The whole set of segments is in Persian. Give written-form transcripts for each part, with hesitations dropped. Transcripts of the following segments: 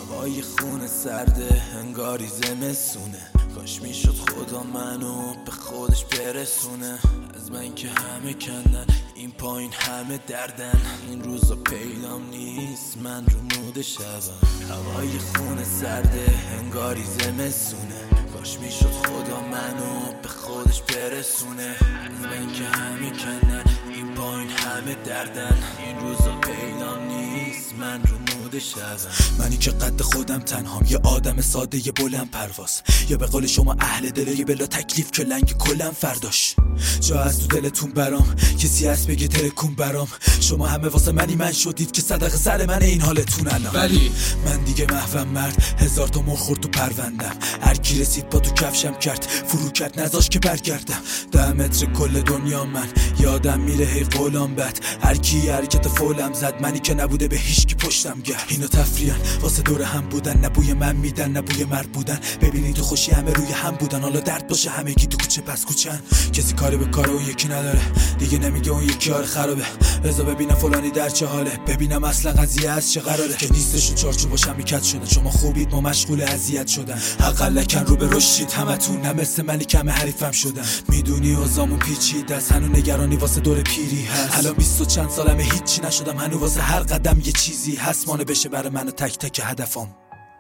هوای خونه سرده انگاری زمستونه. کاش میشد خدا منو به خودش برسونه. از من که همه کندن این پایین همه دردن. این روزا پیدام نیست من رو مود شبم. هوای خونه سرده انگاری زمستونه. کاش میشد خدا منو به خودش برسونه. از من که همه کندن این پایین همه دردن. این روزا پیدام نیست من رو مود شبم. منی که قد خودم تنهام، یه آدم ساده یه بلند پرواز، یا به قول شما اهل دله یه بلا تکلیف که لنگ کلم فرداش. جا از تو دلتون برام کسی هست بگه ترکون برام. شما همه واسه من شدید که صدق سر من این حالتون الان. ولی من دیگه محوم مرد، هزار تا مر خورد تو پروندم. هر کی رسید با تو کفشم کرد، فرو کرد نذاش که برگردم. 10 متر کل دنیا من، یادم میره هی قولام بد. هر کی حرکت فولم زد، منی که نبوده به هیچ کی پشتم گرد. اینا تفریحن واسه دور هم بودن، نه بوی من میدن نه بوی مرد بودن. ببینید تو خوشی همه روی هم بودن، حالا درد باشه همگی تو کوچه پس کوچن. کسی کاری به کار اون یکی نداره، دیگه نمیگه اون یکی کار خرابه. بذار ببینم فلانی در چه حاله، ببینم اصلا قضیه از چه قراره. که نیستشون چارچوبش همیکت شده، شما خوبید ما مشغول اذیت شدن. حقا لکن رو به رشید همتون، نه مثل منی کم حریفم شدن. میدونی اوضاعمون پیچیده است، هنو نگرانی واسه دور پیری هست. الان 20 و چند سالمه هیچی نشدم، هنو واسه هر قدم یه چیزی هست. مانع بشه برای من و تک تک هدفم.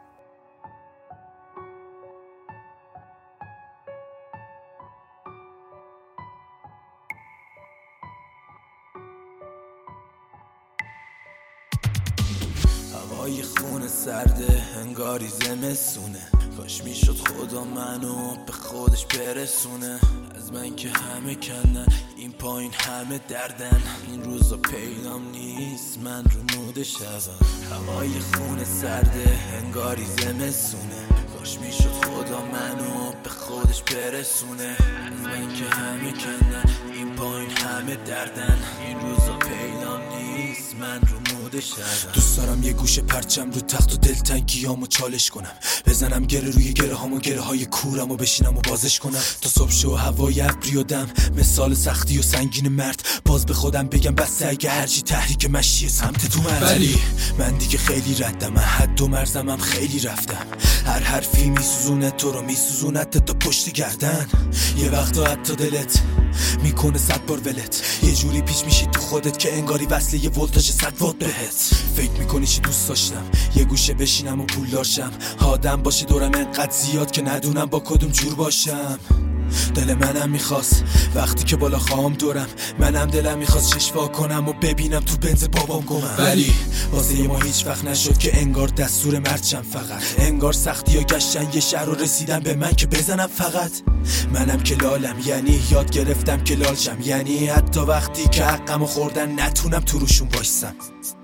هوای خونه سرده انگاری زمستونه. کاش میشد خدا منو به خودش برسونه. از من که همه کندن این پایین همه دردن. این روزا پیدام نیست من رو مود شبم. هوای خونه سرده انگاری زمستونه. کاش میشد خدا منو به خودش برسونه. از من که همه کندن این پایین همه دردن. این روزا پیدام نیست من رو مود شبم. دوست دارم یه گوشه پرچم رو تخت و دلتنگیامو چالش کنم. بزنم گره روی گره هام و گره های کورم و بشینم و بازش کنم. تا صبح شو هوای ابری و دم، مثال سختی و سنگین مرد. باز به خودم بگم بس اگه هرچی تحریک مشیه سمت تو مرد. ولی من دیگه خیلی ردم، من حد و مرزمم خیلی رفتم. هر حرفی میسوزونه تو رو، میسوزونت تا پشت گردن. یه وقتا حتی دلت میکنه 100 بار ولت. یه جوری پیش میشی تو خودت که انگاری وصله یه ولتاژ 100 وات بهت. فکر میکنی چی دوست داشتم، یه گوشه بشینم و پولدار شم. آدم باشه دورم انقدر زیاد که ندونم با کدوم جور باشم. دل منم میخواست وقتی که بالا خواهم دورم، منم دلم میخواست ششوا کنم و ببینم تو بنز بابام گمم. ولی واسه ما هیچ وقت نشد که انگار دستور مرچم. فقط انگار سختی ها گشتن یه شهر و رسیدم به من که بزنم فقط. منم که لالم، یعنی یاد گرفتم که لالشم. یعنی حتی وقتی که حقمو خوردن نتونم تو روشون بایستم.